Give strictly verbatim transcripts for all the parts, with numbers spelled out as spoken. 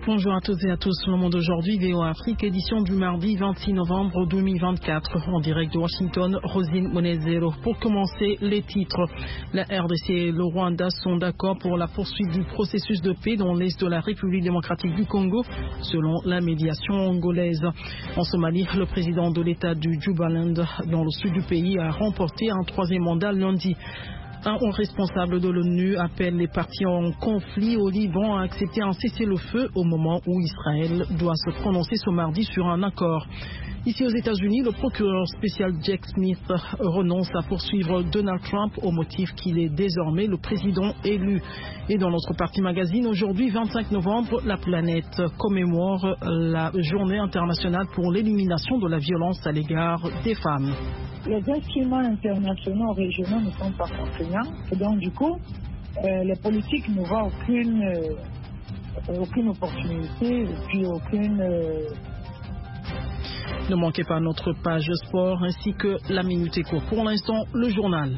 Bonjour à toutes et à tous. Le monde aujourd'hui, V O A Afrique, édition du mardi vingt-six novembre deux mille vingt-quatre. En direct de Washington, Rosine Monezero. Pour commencer, les titres. La R D C et le Rwanda sont d'accord pour la poursuite du processus de paix dans l'est de la République démocratique du Congo, selon la médiation angolaise. En Somalie, le président de l'État du Jubaland, dans le sud du pays, a remporté un troisième mandat lundi. Un haut responsable de l'ONU appelle les parties en conflit au Liban à accepter un cessez-le-feu au moment où Israël doit se prononcer ce mardi sur un accord. Ici aux États-Unis, le procureur spécial Jack Smith renonce à poursuivre Donald Trump au motif qu'il est désormais le président élu. Et dans notre partie magazine, aujourd'hui vingt-cinq novembre, la planète commémore la journée internationale pour l'élimination de la violence à l'égard des femmes. Les instruments internationaux régionaux ne sont pas contraignants et donc du coup, euh, les politiques ne voient aucune, euh, aucune opportunité et puis aucune... Euh... Ne manquez pas notre page sport ainsi que la Minute Éco. Pour l'instant, le journal.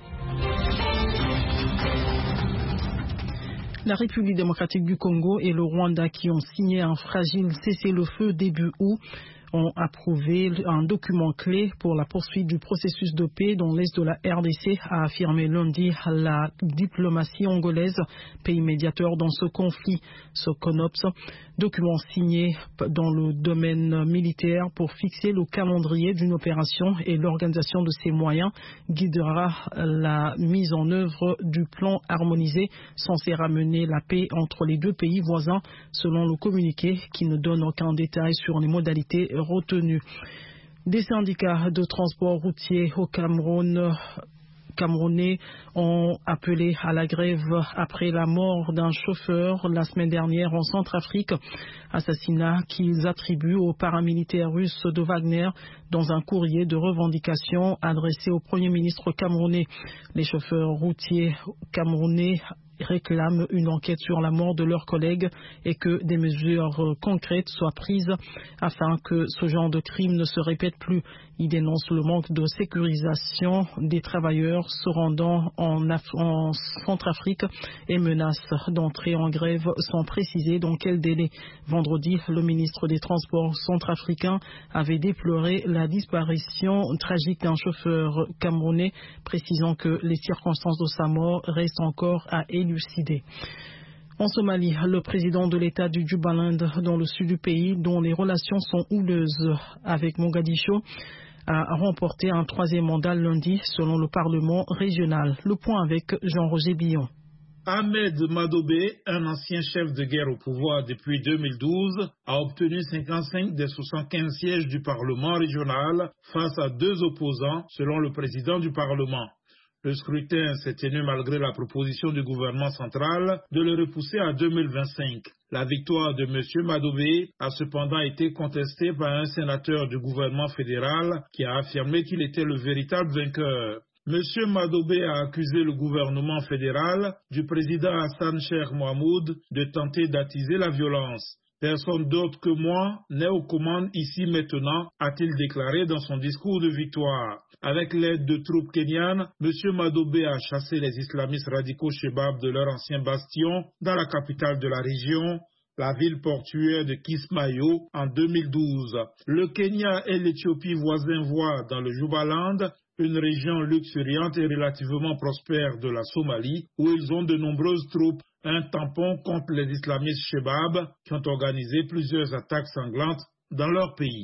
La République démocratique du Congo et le Rwanda qui ont signé un fragile cessez-le-feu début août ont approuvé un document clé pour la poursuite du processus de paix dans l'est de la R D C, a affirmé lundi la diplomatie angolaise, pays médiateur dans ce conflit. Ce CONOPS, document signé dans le domaine militaire pour fixer le calendrier d'une opération et l'organisation de ses moyens, guidera la mise en œuvre du plan harmonisé censé ramener la paix entre les deux pays voisins, selon le communiqué qui ne donne aucun détail sur les modalités retenues. Des syndicats de transport routier au Cameroun Camerounais ont appelé à la grève après la mort d'un chauffeur la semaine dernière en Centrafrique, assassinat qu'ils attribuent aux paramilitaires russes de Wagner dans un courrier de revendication adressé au Premier ministre camerounais. Les chauffeurs routiers camerounais réclament une enquête sur la mort de leurs collègues et que des mesures concrètes soient prises afin que ce genre de crime ne se répète plus. Ils dénoncent le manque de sécurisation des travailleurs se rendant en, Af- en Centrafrique et menacent d'entrer en grève sans préciser dans quel délai. Vendredi, le ministre des Transports centrafricain avait déploré la disparition tragique d'un chauffeur camerounais, précisant que les circonstances de sa mort restent encore à élucider. En Somalie, le président de l'État du Jubaland, dans le sud du pays, dont les relations sont houleuses avec Mogadiscio, a remporté un troisième mandat lundi, selon le Parlement régional. Le point avec Jean-Roger Billon. Ahmed Madobé, un ancien chef de guerre au pouvoir depuis deux mille douze, a obtenu cinquante-cinq des soixante-quinze sièges du Parlement régional face à deux opposants, selon le président du Parlement. Le scrutin s'est tenu malgré la proposition du gouvernement central de le repousser à deux mille vingt-cinq. La victoire de M. Madobé a cependant été contestée par un sénateur du gouvernement fédéral qui a affirmé qu'il était le véritable vainqueur. M. Madobé a accusé le gouvernement fédéral du président Hassan Cheikh Mohamoud de tenter d'attiser la violence. Personne d'autre que moi n'est aux commandes ici maintenant, a-t-il déclaré dans son discours de victoire. Avec l'aide de troupes kenyanes, M. Madobé a chassé les islamistes radicaux Shebab de leur ancien bastion dans la capitale de la région, la ville portuaire de Kismayo, en deux mille douze. Le Kenya et l'Éthiopie voisins voient dans le Jubaland une région luxuriante et relativement prospère de la Somalie, où ils ont de nombreuses troupes, un tampon contre les islamistes Shebab qui ont organisé plusieurs attaques sanglantes dans leur pays.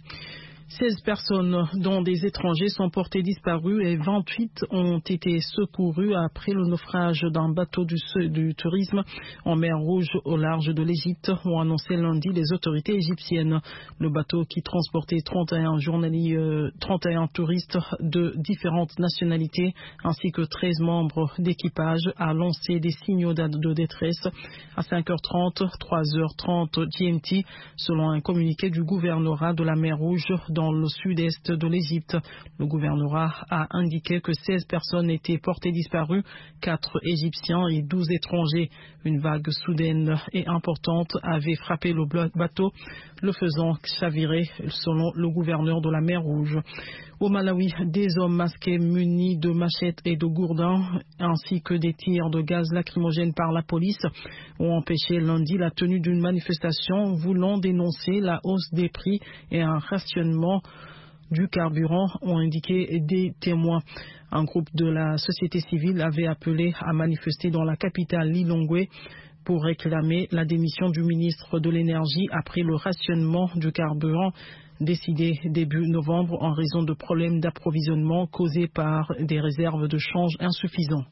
seize personnes, dont des étrangers, sont portées disparues et vingt-huit ont été secourues après le naufrage d'un bateau du, du tourisme en mer Rouge au large de l'Égypte, ont annoncé lundi les autorités égyptiennes. Le bateau qui transportait trente et un journaliers, euh, trente et un touristes de différentes nationalités ainsi que treize membres d'équipage a lancé des signaux de détresse à cinq heures trente, trois heures trente G M T, selon un communiqué du gouvernorat de la mer Rouge dans dans le sud-est de l'Égypte. Le gouvernorat a indiqué que seize personnes étaient portées disparues, quatre Égyptiens et douze étrangers. Une vague soudaine et importante avait frappé le bateau, le faisant chavirer selon le gouverneur de la mer Rouge. Au Malawi, des hommes masqués munis de machettes et de gourdins ainsi que des tirs de gaz lacrymogène par la police ont empêché lundi la tenue d'une manifestation voulant dénoncer la hausse des prix et un rationnement du carburant, ont indiqué des témoins. Un groupe de la société civile avait appelé à manifester dans la capitale Lilongwe pour réclamer la démission du ministre de l'Énergie après le rationnement du carburant décidé début novembre en raison de problèmes d'approvisionnement causés par des réserves de change insuffisantes.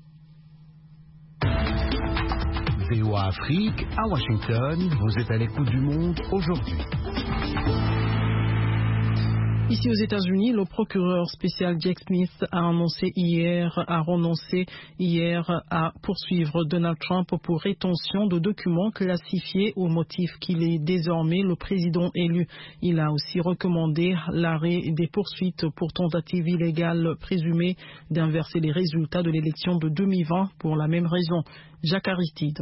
V O A Afrique, à Washington, vous êtes à l'écoute du monde aujourd'hui. Ici aux États-Unis, le procureur spécial Jack Smith a annoncé hier, a renoncé hier à poursuivre Donald Trump pour rétention de documents classifiés au motif qu'il est désormais le président élu. Il a aussi recommandé l'arrêt des poursuites pour tentative illégale présumée d'inverser les résultats de l'élection de deux mille vingt pour la même raison. Jacques Aristide.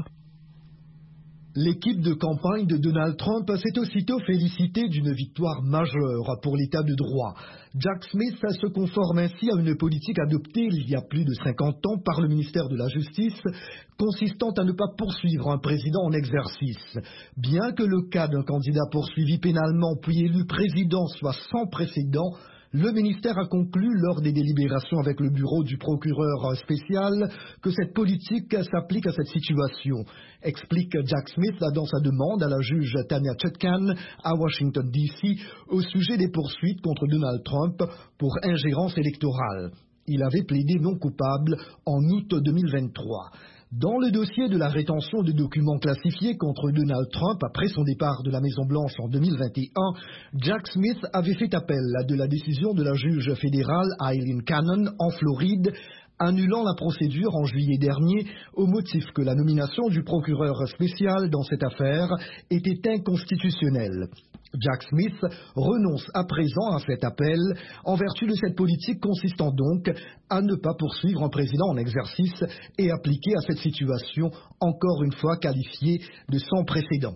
L'équipe de campagne de Donald Trump s'est aussitôt félicitée d'une victoire majeure pour l'état de droit. Jack Smith se conforme ainsi à une politique adoptée il y a plus de cinquante ans par le ministère de la Justice, consistant à ne pas poursuivre un président en exercice. Bien que le cas d'un candidat poursuivi pénalement puis élu président soit sans précédent, le ministère a conclu lors des délibérations avec le bureau du procureur spécial que cette politique s'applique à cette situation, explique Jack Smith dans sa demande à la juge Tanya Chutkan à Washington D C au sujet des poursuites contre Donald Trump pour ingérence électorale. Il avait plaidé non coupable en août deux mille vingt-trois. Dans le dossier de la rétention de documents classifiés contre Donald Trump après son départ de la Maison-Blanche en deux mille vingt et un, Jack Smith avait fait appel de la décision de la juge fédérale Aileen Cannon en Floride, annulant la procédure en juillet dernier au motif que la nomination du procureur spécial dans cette affaire était inconstitutionnelle. Jack Smith renonce à présent à cet appel en vertu de cette politique consistant donc à ne pas poursuivre un président en exercice et appliquer à cette situation encore une fois qualifiée de sans précédent.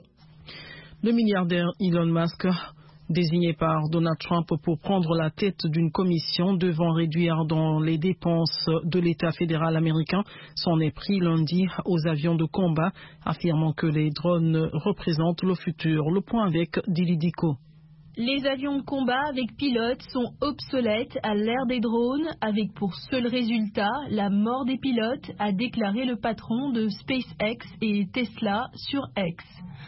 Le milliardaire Elon Musk, désigné par Donald Trump pour prendre la tête d'une commission devant réduire dans les dépenses de l'État fédéral américain, s'en est pris lundi aux avions de combat, affirmant que les drones représentent le futur. Le point avec Dili Diko. Les avions de combat avec pilote sont obsolètes à l'ère des drones, avec pour seul résultat la mort des pilotes, a déclaré le patron de SpaceX et Tesla sur X.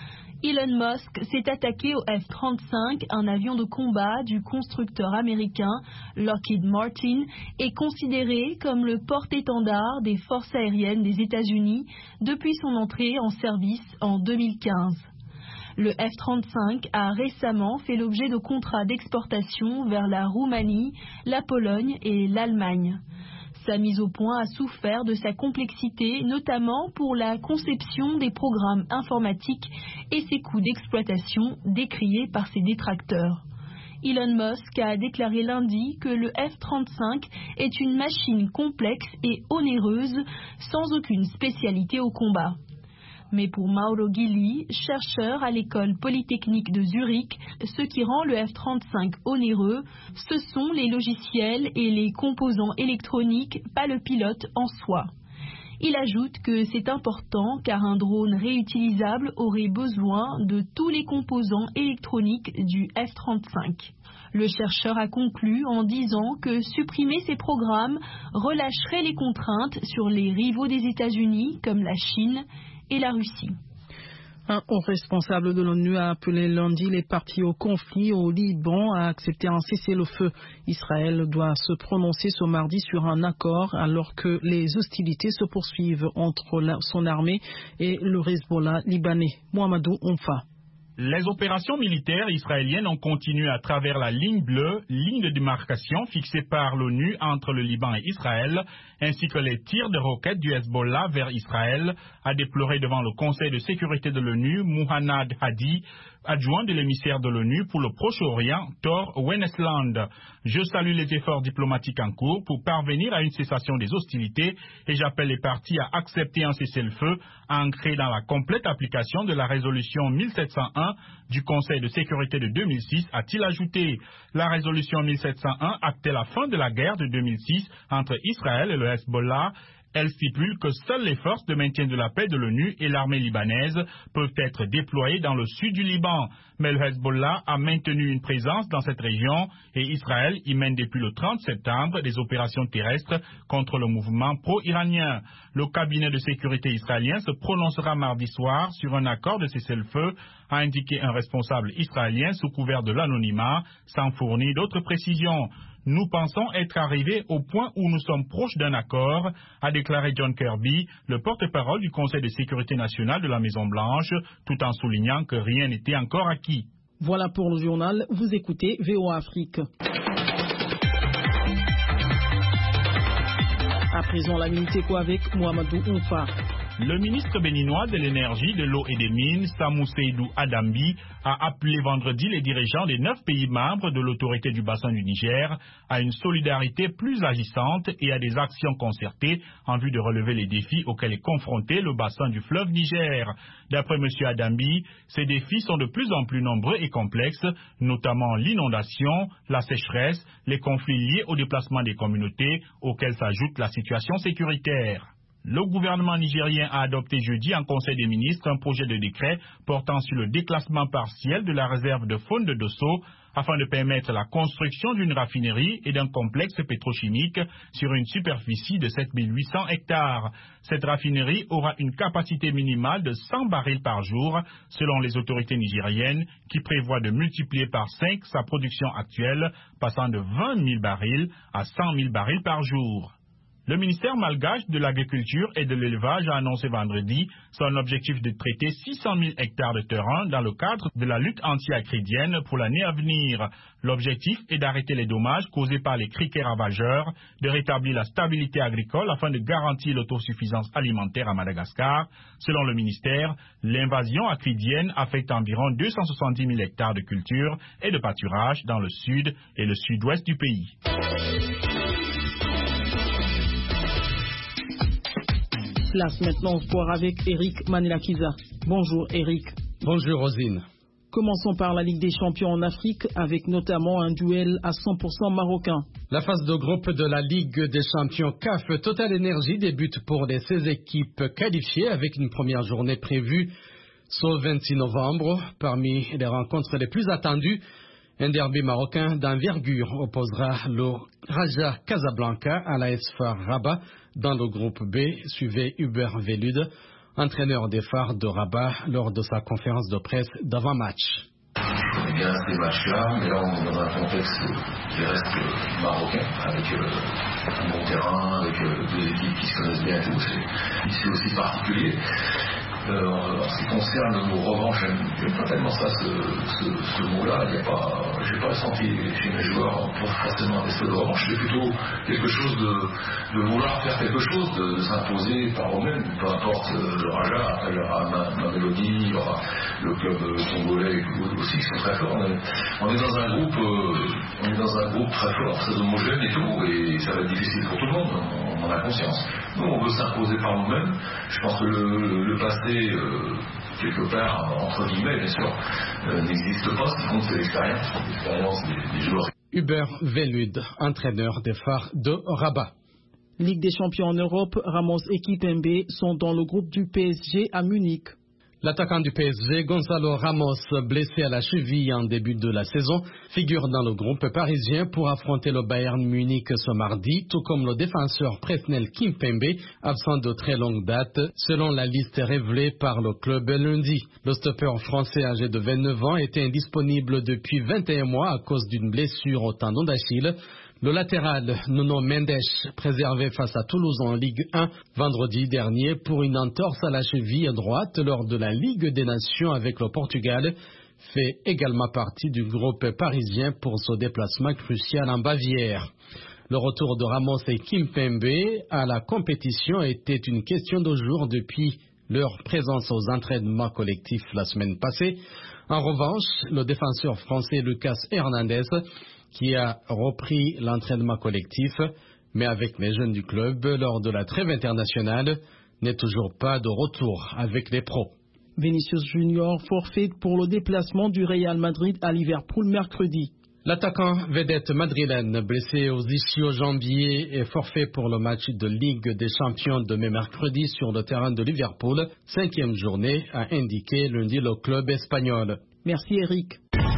Elon Musk s'est attaqué au F trente-cinq, un avion de combat du constructeur américain Lockheed Martin, et considéré comme le porte-étendard des forces aériennes des États-Unis depuis son entrée en service en deux mille quinze. Le F trente-cinq a récemment fait l'objet de contrats d'exportation vers la Roumanie, la Pologne et l'Allemagne. Sa mise au point a souffert de sa complexité, notamment pour la conception des programmes informatiques et ses coûts d'exploitation décriés par ses détracteurs. Elon Musk a déclaré lundi que le F trente-cinq est une machine complexe et onéreuse, sans aucune spécialité au combat. Mais pour Mauro Ghilli, chercheur à l'école polytechnique de Zurich, ce qui rend le F trente-cinq onéreux, ce sont les logiciels et les composants électroniques, pas le pilote en soi. Il ajoute que c'est important car un drone réutilisable aurait besoin de tous les composants électroniques du F trente-cinq. Le chercheur a conclu en disant que supprimer ces programmes relâcherait les contraintes sur les rivaux des États-Unis comme la Chine et la Russie. Un haut responsable de l'ONU a appelé lundi les parties au conflit au Liban à accepter un cessez-le-feu. Israël doit se prononcer ce mardi sur un accord alors que les hostilités se poursuivent entre la, son armée et le Hezbollah libanais. Mohamedou Onfa. Les opérations militaires israéliennes ont continué à travers la ligne bleue, ligne de démarcation fixée par l'ONU entre le Liban et Israël, ainsi que les tirs de roquettes du Hezbollah vers Israël, a déploré devant le Conseil de sécurité de l'ONU Mouhannad Hadi, adjoint de l'émissaire de l'ONU pour le Proche-Orient, Thor Wennesland. Je salue les efforts diplomatiques en cours pour parvenir à une cessation des hostilités et j'appelle les parties à accepter un cessez-le-feu ancré dans la complète application de la résolution mille sept cent un du Conseil de sécurité de deux mille six, a-t-il ajouté. La résolution mille sept cent un actait la fin de la guerre de deux mille six entre Israël et le Hezbollah. Elle stipule que seules les forces de maintien de la paix de l'ONU et l'armée libanaise peuvent être déployées dans le sud du Liban. Mais le Hezbollah a maintenu une présence dans cette région et Israël y mène depuis le trente septembre des opérations terrestres contre le mouvement pro-iranien. Le cabinet de sécurité israélien se prononcera mardi soir sur un accord de cessez-le-feu, a indiqué un responsable israélien sous couvert de l'anonymat, sans fournir d'autres précisions. Nous pensons être arrivés au point où nous sommes proches d'un accord, a déclaré John Kirby, le porte-parole du Conseil de sécurité nationale de la Maison-Blanche, tout en soulignant que rien n'était encore acquis. Voilà pour le journal. Vous écoutez V O A Afrique. À présent, la Minute Éco avec Mohamedou Oumfa. Le ministre béninois de l'énergie, de l'eau et des mines, Samou Seydou Adambi, a appelé vendredi les dirigeants des neuf pays membres de l'autorité du bassin du Niger à une solidarité plus agissante et à des actions concertées en vue de relever les défis auxquels est confronté le bassin du fleuve Niger. D'après M. Adambi, ces défis sont de plus en plus nombreux et complexes, notamment l'inondation, la sécheresse, les conflits liés au déplacement des communautés, auxquels s'ajoute la situation sécuritaire. Le gouvernement nigérien a adopté jeudi en Conseil des ministres un projet de décret portant sur le déclassement partiel de la réserve de faune de Dosso afin de permettre la construction d'une raffinerie et d'un complexe pétrochimique sur une superficie de sept mille huit cents hectares. Cette raffinerie aura une capacité minimale de cent barils par jour selon les autorités nigériennes qui prévoient de multiplier par cinq sa production actuelle passant de vingt mille barils à cent mille barils par jour. Le ministère malgache de l'Agriculture et de l'Élevage a annoncé vendredi son objectif de traiter six cent mille hectares de terrain dans le cadre de la lutte anti-acridienne pour l'année à venir. L'objectif est d'arrêter les dommages causés par les criquets ravageurs, de rétablir la stabilité agricole afin de garantir l'autosuffisance alimentaire à Madagascar. Selon le ministère, l'invasion acridienne affecte environ deux cent soixante-dix mille hectares de culture et de pâturage dans le sud et le sud-ouest du pays. Place maintenant au sport avec Eric Manilakiza. Bonjour Eric. Bonjour Rosine. Commençons par la Ligue des champions en Afrique avec notamment un duel à cent pour cent marocain. La phase de groupe de la Ligue des champions C A F Total Energy débute pour les seize équipes qualifiées avec une première journée prévue ce vingt-six novembre. Parmi les rencontres les plus attendues, un derby marocain d'envergure opposera le Raja Casablanca à l'A S F A Rabat dans le groupe B, suivait Hubert Velud, entraîneur des phares de Rabat, lors de sa conférence de presse d'avant-match. On est bien à ces matchs-là, mais là on est dans un contexte qui reste marocain, avec euh, un bon terrain, avec euh, deux équipes qui se connaissent bien et tout. C'est, c'est aussi particulier. Euh, en ce qui concerne nos revanches, j'aime pas tellement ça, ce, ce, ce mot-là. Il y a pas, j'ai pas ressenti chez mes joueurs pour forcément un espèce de revanche. C'est plutôt quelque chose de, de vouloir faire quelque chose, de, de s'imposer par eux-mêmes. Peu importe euh, le Raja, après il y aura ma, ma Mélodie, il y aura le club euh, congolais aussi qui sont très forts. On est, on est dans un groupe, euh, on est dans un groupe très fort, très homogène et tout, et ça va être difficile pour tout le monde. On, on en a conscience. Nous, on veut s'imposer par nous-mêmes. Je pense que le, le, le passé Euh, quelque part, entre guillemets, bien sûr, euh, n'existe pas. Ce qui compte, c'est l'expérience, l'expérience des, des joueurs. Hubert Velud, entraîneur des phares de Rabat. Ligue des champions en Europe, Ramos et Kipembe sont dans le groupe du P S G à Munich. L'attaquant du P S G, Gonzalo Ramos, blessé à la cheville en début de la saison, figure dans le groupe parisien pour affronter le Bayern Munich ce mardi, tout comme le défenseur Presnel Kimpembe, absent de très longue date, selon la liste révélée par le club lundi. Le stopper français âgé de vingt-neuf ans était indisponible depuis vingt et un mois à cause d'une blessure au tendon d'Achille. Le latéral Nuno Mendes, préservé face à Toulouse en Ligue un vendredi dernier pour une entorse à la cheville droite lors de la Ligue des Nations avec le Portugal, fait également partie du groupe parisien pour ce déplacement crucial en Bavière. Le retour de Ramos et Kimpembe à la compétition était une question de jour depuis leur présence aux entraînements collectifs la semaine passée. En revanche, le défenseur français Lucas Hernandez, qui a repris l'entraînement collectif, mais avec les jeunes du club lors de la trêve internationale, n'est toujours pas de retour avec les pros. Vinicius Junior forfait pour le déplacement du Real Madrid à Liverpool mercredi. L'attaquant vedette madrilène, blessé aux ischio-jambiers, est forfait pour le match de Ligue des Champions de mai mercredi sur le terrain de Liverpool. Cinquième journée, a indiqué lundi le club espagnol. Merci Eric.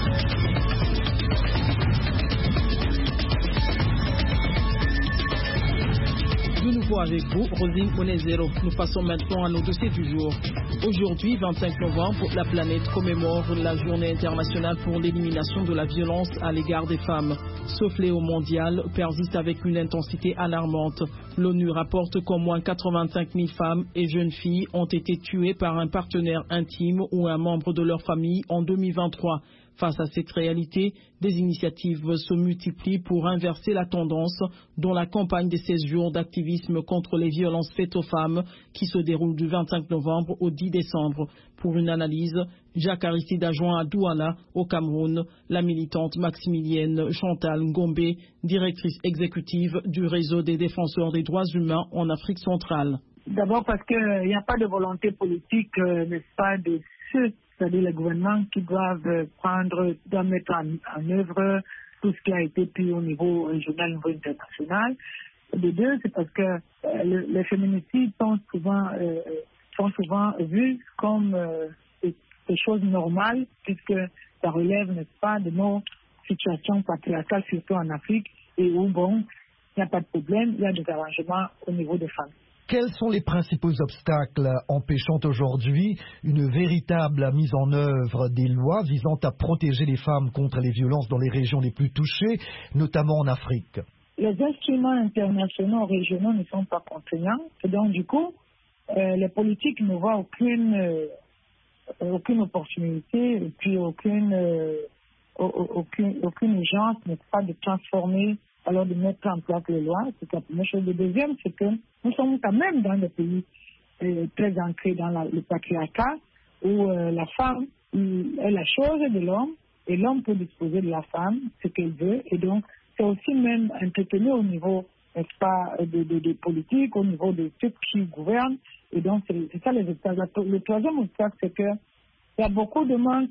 De nouveau avec vous, Rosine Onezero. Nous passons maintenant à nos dossiers du jour. Aujourd'hui, vingt-cinq novembre, la planète commémore la journée internationale pour l'élimination de la violence à l'égard des femmes. Ce fléau mondial persiste avec une intensité alarmante. L'ONU rapporte qu'au moins quatre-vingt-cinq mille femmes et jeunes filles ont été tuées par un partenaire intime ou un membre de leur famille en deux mille vingt-trois. Face à cette réalité, des initiatives se multiplient pour inverser la tendance, dont la campagne des seize jours d'activisme contre les violences faites aux femmes qui se déroule du vingt-cinq novembre au dix décembre. Pour une analyse, Jacques Aristide a joint à Douala, au Cameroun, la militante maximilienne Chantal Ngombe, directrice exécutive du réseau des défenseurs des droits humains en Afrique centrale. D'abord parce qu'il n'y a pas de volonté politique, euh, n'est-ce pas, de ceux, c'est-à-dire les gouvernements qui doivent prendre, doivent mettre en, en œuvre tout ce qui a été pris au niveau régional, au niveau international. De deux, c'est parce que euh, le, les féminicides sont souvent, euh, sont souvent vus comme euh, des, des choses normales, puisque ça relève, n'est-ce pas, de nos situations patriarcales, surtout en Afrique, et où, bon, il n'y a pas de problème, il y a des arrangements au niveau des femmes. Quels sont les principaux obstacles empêchant aujourd'hui une véritable mise en œuvre des lois visant à protéger les femmes contre les violences dans les régions les plus touchées, notamment en Afrique? Les instruments internationaux régionaux ne sont pas contraignants, et donc du coup, euh, les politiques ne voient aucune, euh, aucune opportunité et puis aucune, euh, aucune, aucune urgence, n'est-ce pas, de transformer, alors de mettre en place les lois. C'est la première chose. Le deuxième, c'est que nous sommes quand même dans des pays euh, très ancrés dans la, le patriarcat, où euh, la femme est la chose de l'homme et l'homme peut disposer de la femme, ce qu'elle veut. Et donc, c'est aussi même entretenu au niveau, n'est-ce pas, de, de, de politique, au niveau de ceux qui gouvernent. Et donc, c'est, c'est ça les obstacles. Le troisième obstacle, c'est qu'il y a beaucoup de manque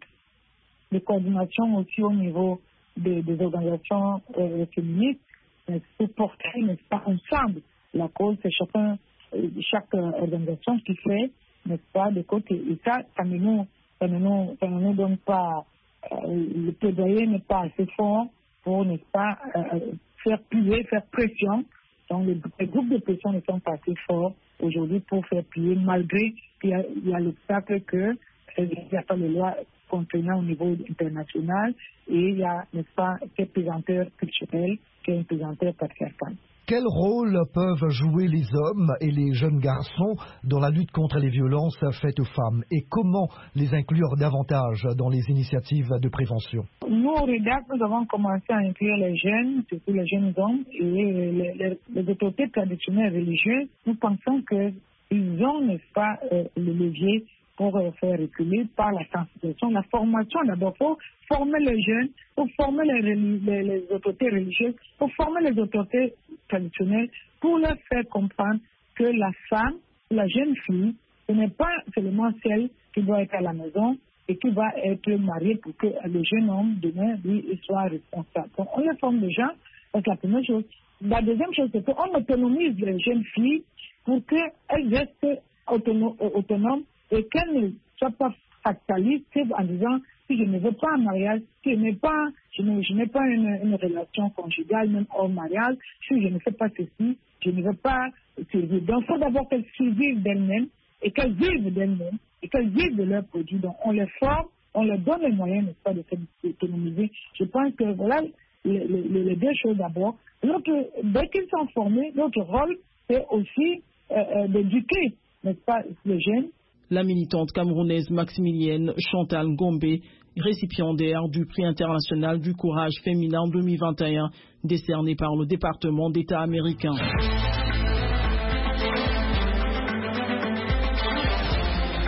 de coordination aussi au niveau des, des organisations euh, féministes pour porter, n'est-ce pas, ensemble la cause. C'est chacun, chaque euh, organisation qui fait, n'est-ce pas, de côté. Et ça, ça ne nous, ça ne nous, ça ne nous donne pas, euh, le plaidoyer n'est pas assez fort pour, n'est-ce pas, euh, faire plier, faire pression. Donc, les, les groupes de pression ne sont pas assez forts aujourd'hui pour faire plier, malgré qu'il y a, il y a l'obstacle que euh, il n'y a pas de loi contraignant au niveau international et il y a, n'est-ce pas, cette pesanteur culturelle qui est une pesanteur patriarcale. Quel rôle peuvent jouer les hommes et les jeunes garçons dans la lutte contre les violences faites aux femmes et comment les inclure davantage dans les initiatives de prévention? Nous, au REDAC, nous avons commencé à inclure les jeunes, surtout les jeunes hommes et les, les, les autorités traditionnelles religieuses. Nous pensons qu'ils ont, n'est-ce pas, euh, le levier pour euh, faire reculer par la sensibilisation, la formation. D'abord, il faut former les jeunes, il faut former les, les, les autorités religieuses, il faut former les autorités traditionnelles pour leur faire comprendre que la femme, la jeune fille, ce n'est pas seulement celle qui doit être à la maison et qui va être mariée pour que le jeune homme, demain, lui, il soit responsable. Donc, on les forme déjà, c'est la première chose. La deuxième chose, c'est qu'on autonomise les jeunes filles pour qu'elles restent autonomes et qu'elles ne soient pas fatalistes en disant si je ne veux pas un mariage, si je n'ai pas, je n'ai, je n'ai pas une, une relation conjugale, même hors mariage, si je ne fais pas ceci, je ne veux pas survivre. Donc, il faut d'abord qu'elles survivent d'elles-mêmes et qu'elles vivent d'elles-mêmes et qu'elles vivent de leurs produits. Donc, on les forme, on leur donne les moyens, n'est-ce pas, de s'autonomiser. Je pense que voilà les, les, les deux choses d'abord. L'autre, dès qu'ils sont formés, notre rôle, c'est aussi euh, euh, d'éduquer, n'est-ce pas, les jeunes. La militante camerounaise maximilienne Chantal Ngombe, récipiendaire du prix international du courage féminin deux mille vingt et un, décerné par le département d'État américain.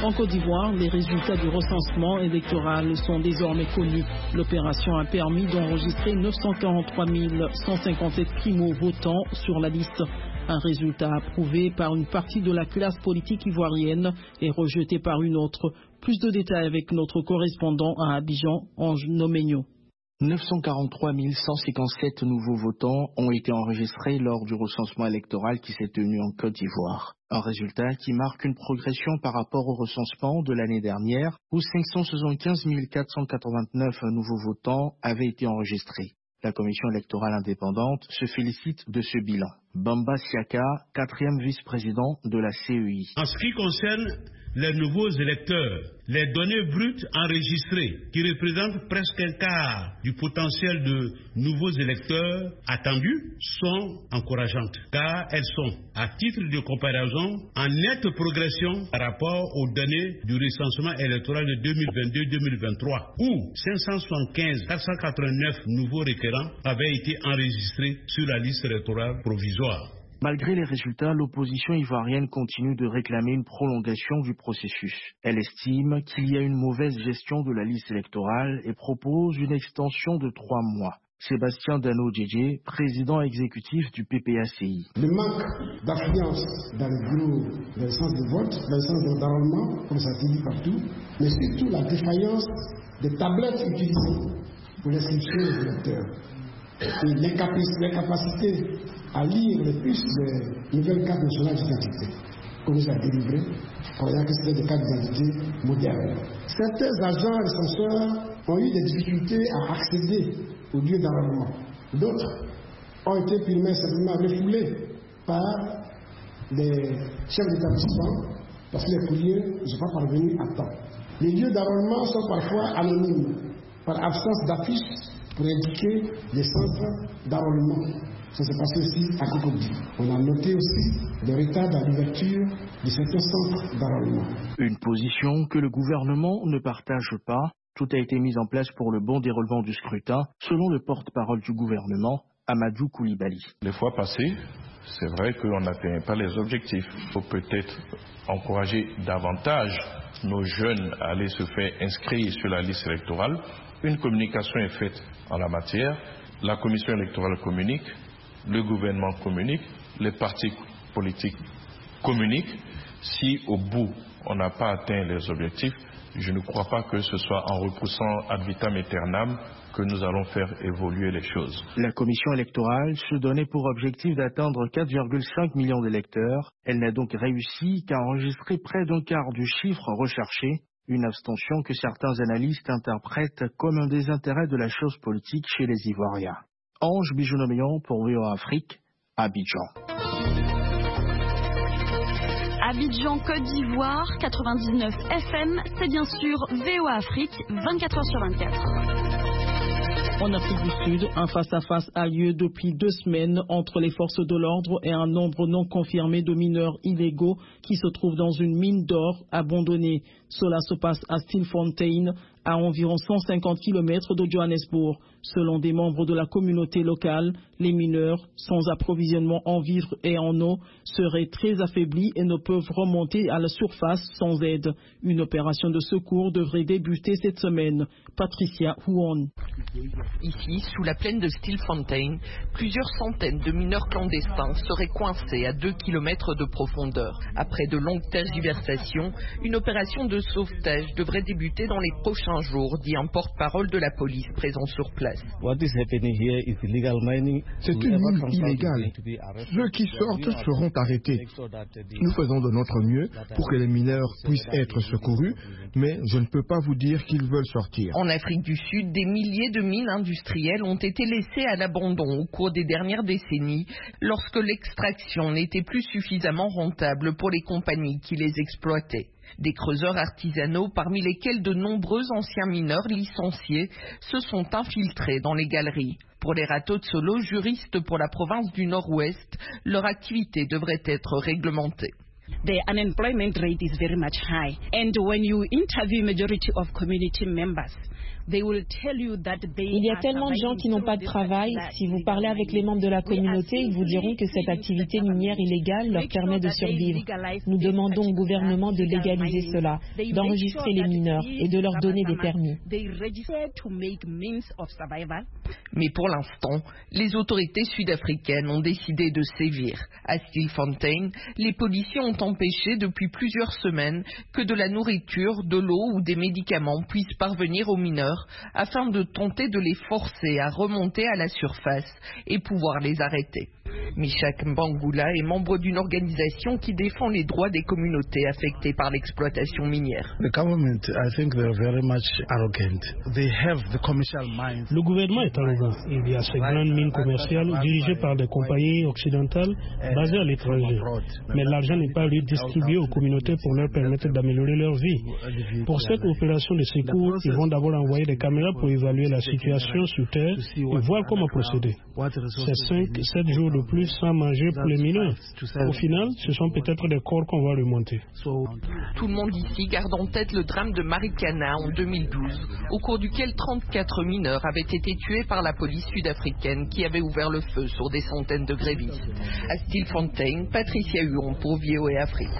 En Côte d'Ivoire, les résultats du recensement électoral sont désormais connus. L'opération a permis d'enregistrer neuf cent quarante-trois mille cent cinquante-sept primo-votants sur la liste. Un résultat approuvé par une partie de la classe politique ivoirienne et rejeté par une autre. Plus de détails avec notre correspondant à Abidjan, Ange Noménio. neuf cent quarante-trois mille cent cinquante-sept nouveaux votants ont été enregistrés lors du recensement électoral qui s'est tenu en Côte d'Ivoire. Un résultat qui marque une progression par rapport au recensement de l'année dernière où cinq cent soixante-quinze mille quatre cent quatre-vingt-neuf nouveaux votants avaient été enregistrés. La commission électorale indépendante se félicite de ce bilan. Bamba Siaka, quatrième vice-président de la C E I. En ce qui concerne les nouveaux électeurs, les données brutes enregistrées, qui représentent presque un quart du potentiel de nouveaux électeurs attendus, sont encourageantes, car elles sont, à titre de comparaison, en nette progression par rapport aux données du recensement électoral de deux mille vingt-deux deux mille vingt-trois, où cinq cent soixante-quinze mille quatre cent quatre-vingt-neuf nouveaux requérants avaient été enregistrés sur la liste électorale provisoire. Malgré les résultats, l'opposition ivoirienne continue de réclamer une prolongation du processus. Elle estime qu'il y a une mauvaise gestion de la liste électorale et propose une extension de trois mois. Sébastien Dano-Djedje, président exécutif du P P A C I. Le manque d'affluence dans le bureau, dans le sens de vote, dans le sens de d'enrôlement, comme ça se dit partout, mais surtout la défaillance des tablettes utilisées pour l'inscription des électeurs. Et l'incapacité à lire les puces des nouvelles cartes nationales d'identité qu'on nous a délivrées, croyant que c'était des cartes d'identité modernes. Certains agents recenseurs ont eu des difficultés à accéder au lieu d'enrôlement. D'autres ont été filmés simplement refoulés par les chefs d'établissement parce que les courriers ne sont pas parvenus à temps. Les lieux d'enrôlement sont parfois anonymes par absence d'affiches pour indiquer les centres d'enrôlement. Ça s'est passé aussi à Cocody. On a noté aussi le retard dans l'ouverture de certains centres d'enrôlement. Une position que le gouvernement ne partage pas. Tout a été mis en place pour le bon déroulement du scrutin, selon le porte-parole du gouvernement, Amadou Koulibaly. Les fois passées, c'est vrai qu'on n'atteint pas les objectifs. Il faut peut-être encourager davantage nos jeunes à aller se faire inscrire sur la liste électorale. Une communication est faite en la matière. La commission électorale communique, le gouvernement communique, les partis politiques communiquent. Si au bout on n'a pas atteint les objectifs, je ne crois pas que ce soit en repoussant ad vitam aeternam que nous allons faire évoluer les choses. La commission électorale se donnait pour objectif d'atteindre quatre virgule cinq millions d'électeurs. Elle n'a donc réussi qu'à enregistrer près d'un quart du chiffre recherché, une abstention que certains analystes interprètent comme un désintérêt de la chose politique chez les Ivoiriens. Ange Bijounomian pour V O A Afrique, Abidjan. Abidjan, Côte d'Ivoire, quatre-vingt-dix-neuf F M, c'est bien sûr V O A Afrique, vingt-quatre heures sur vingt-quatre. En Afrique du Sud, un face-à-face a lieu depuis deux semaines entre les forces de l'ordre et un nombre non confirmé de mineurs illégaux qui se trouvent dans une mine d'or abandonnée. Cela se passe à Stilfontein, à environ cent cinquante kilomètres de Johannesburg. Selon des membres de la communauté locale, les mineurs, sans approvisionnement en vivres et en eau, seraient très affaiblis et ne peuvent remonter à la surface sans aide. Une opération de secours devrait débuter cette semaine. Patricia Huon. Ici, sous la plaine de Stilfontein, plusieurs centaines de mineurs clandestins seraient coincés à deux kilomètres de profondeur. Après de longues tergiversations, une opération de sauvetage devrait débuter dans les prochains jours, dit un porte-parole de la police présent sur place. C'est une mine illégale. Ceux qui sortent seront arrêtés. Nous faisons de notre mieux pour que les mineurs puissent être secourus, mais je ne peux pas vous dire qu'ils veulent sortir. En Afrique du Sud, des milliers de mines industrielles ont été laissées à l'abandon au cours des dernières décennies lorsque l'extraction n'était plus suffisamment rentable pour les compagnies qui les exploitaient. Des creuseurs artisanaux, parmi lesquels de nombreux anciens mineurs licenciés, se sont infiltrés dans les galeries. Pour les Rato Tsolo, juristes pour la province du Nord-Ouest, leur activité devrait être réglementée. The unemployment rate is very much high. And when you interview majority of community members, Il y a tellement de gens qui n'ont pas de travail. Si vous parlez avec les membres de la communauté, ils vous diront que cette activité minière illégale leur permet de survivre. Nous demandons au gouvernement de légaliser cela, d'enregistrer les mineurs et de leur donner des permis. Mais pour l'instant, les autorités sud-africaines ont décidé de sévir. À Stilfontein, les policiers ont empêché depuis plusieurs semaines que de la nourriture, de l'eau ou des médicaments puissent parvenir aux mineurs afin de tenter de les forcer à remonter à la surface et pouvoir les arrêter. Mishak Mbangula est membre d'une organisation qui défend les droits des communautés affectées par l'exploitation minière. Le gouvernement est arrogant. Il y a ces grandes mines commerciales dirigées par des compagnies occidentales basées à l'étranger. Mais l'argent n'est pas redistribué aux communautés pour leur permettre d'améliorer leur vie. Pour cette opération de secours, ils vont d'abord envoyer des caméras pour évaluer la situation sur terre et voir comment procéder. C'est cinq sept jours de plus sans manger pour les mineurs. Au final, ce sont peut-être des corps qu'on va remonter. Tout le monde ici garde en tête le drame de Marikana en deux mille douze, au cours duquel trente-quatre mineurs avaient été tués par la police sud-africaine qui avait ouvert le feu sur des centaines de grévistes. À Stilfontein, Patricia Huon pour V O A Afrique.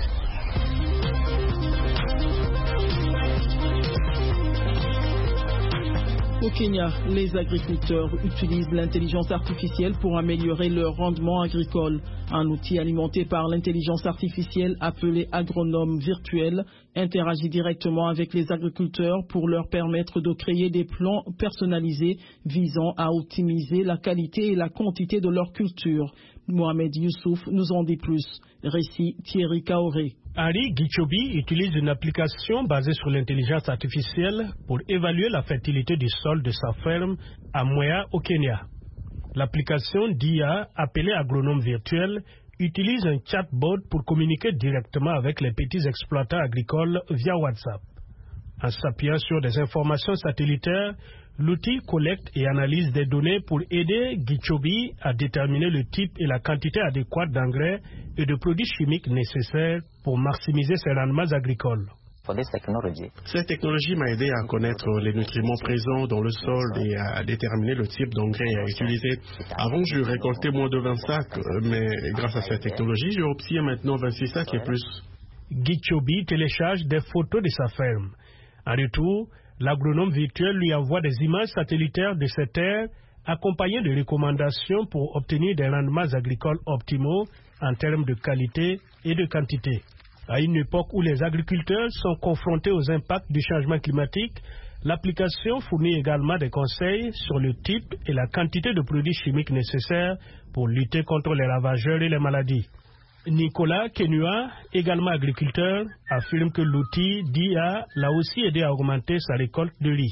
Au Kenya, les agriculteurs utilisent l'intelligence artificielle pour améliorer leur rendement agricole. Un outil alimenté par l'intelligence artificielle appelé agronome virtuel interagit directement avec les agriculteurs pour leur permettre de créer des plans personnalisés visant à optimiser la qualité et la quantité de leur culture. Mohamed Youssouf nous en dit plus. Récit Thierry Kaoré. Harry Gichobi utilise une application basée sur l'intelligence artificielle pour évaluer la fertilité du sol de sa ferme à Mwea au Kenya. L'application d'I A, appelée agronome virtuel, utilise un chatbot pour communiquer directement avec les petits exploitants agricoles via WhatsApp. En s'appuyant sur des informations satellitaires, l'outil collecte et analyse des données pour aider Gichobi à déterminer le type et la quantité adéquate d'engrais et de produits chimiques nécessaires pour maximiser ses rendements agricoles. Cette technologie m'a aidé à connaître les nutriments présents dans le sol et à déterminer le type d'engrais à utiliser. Avant, je récoltais moins de vingt sacs, mais grâce à cette technologie, j'obtiens maintenant vingt-six sacs et plus. Gichobi télécharge des photos de sa ferme. En retour, l'agronome virtuel lui envoie des images satellitaires de ses terres accompagnées de recommandations pour obtenir des rendements agricoles optimaux en termes de qualité et de quantité. À une époque où les agriculteurs sont confrontés aux impacts du changement climatique, l'application fournit également des conseils sur le type et la quantité de produits chimiques nécessaires pour lutter contre les ravageurs et les maladies. Nicolas Kenua, également agriculteur, affirme que l'outil d'I A l'a aussi aidé à augmenter sa récolte de riz.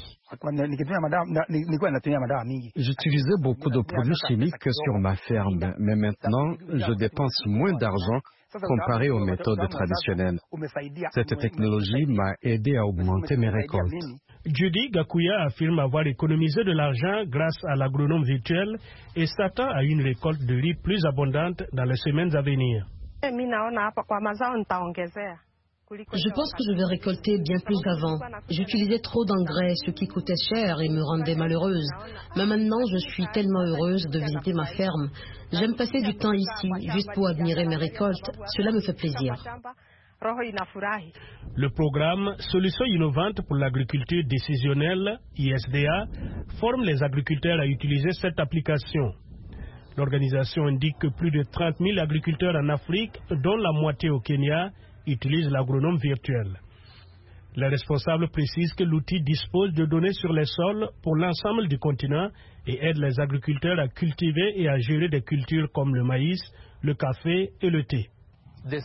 J'utilisais beaucoup de produits chimiques sur ma ferme, mais maintenant, je dépense moins d'argent comparé aux méthodes traditionnelles. Cette technologie m'a aidé à augmenter mes récoltes. Judy Gakuya affirme avoir économisé de l'argent grâce à l'agronome virtuel et s'attend à une récolte de riz plus abondante dans les semaines à venir. Je pense que je vais récolter bien plus qu'avant. J'utilisais trop d'engrais, ce qui coûtait cher et me rendait malheureuse. Mais maintenant, je suis tellement heureuse de visiter ma ferme. J'aime passer du temps ici, juste pour admirer mes récoltes. Cela me fait plaisir. Le programme Solutions innovantes pour l'agriculture décisionnelle, I S D A, forme les agriculteurs à utiliser cette application. L'organisation indique que plus de trente mille agriculteurs en Afrique, dont la moitié au Kenya, utilisent l'agronome virtuel. Les responsables précisent que l'outil dispose de données sur les sols pour l'ensemble du continent et aide les agriculteurs à cultiver et à gérer des cultures comme le maïs, le café et le thé. Le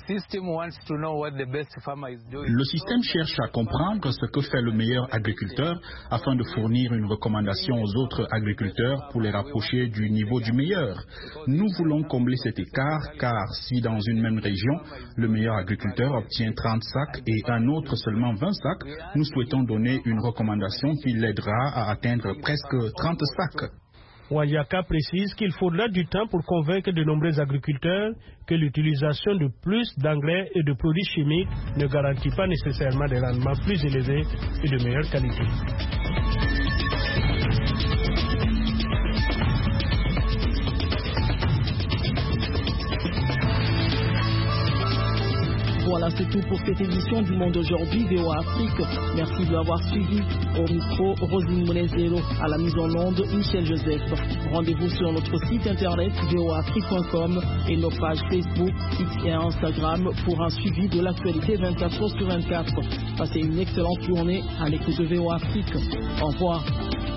système cherche à comprendre ce que fait le meilleur agriculteur afin de fournir une recommandation aux autres agriculteurs pour les rapprocher du niveau du meilleur. Nous voulons combler cet écart car si dans une même région, le meilleur agriculteur obtient trente sacs et un autre seulement vingt sacs, nous souhaitons donner une recommandation qui l'aidera à atteindre presque trente sacs. Wanyaka précise qu'il faudra du temps pour convaincre de nombreux agriculteurs que l'utilisation de plus d'engrais et de produits chimiques ne garantit pas nécessairement des rendements plus élevés et de meilleure qualité. Voilà, c'est tout pour cette édition du Monde aujourd'hui, V O A Afrique. Merci de l'avoir suivi. Au micro, Rosine Monezelo. À la mise en onde, Michel Joseph. Rendez-vous sur notre site internet v o a afrique point com et nos pages Facebook, X et Instagram pour un suivi de l'actualité vingt-quatre heures sur vingt-quatre. Passez une excellente journée à l'écoute de V O A Afrique. Au revoir.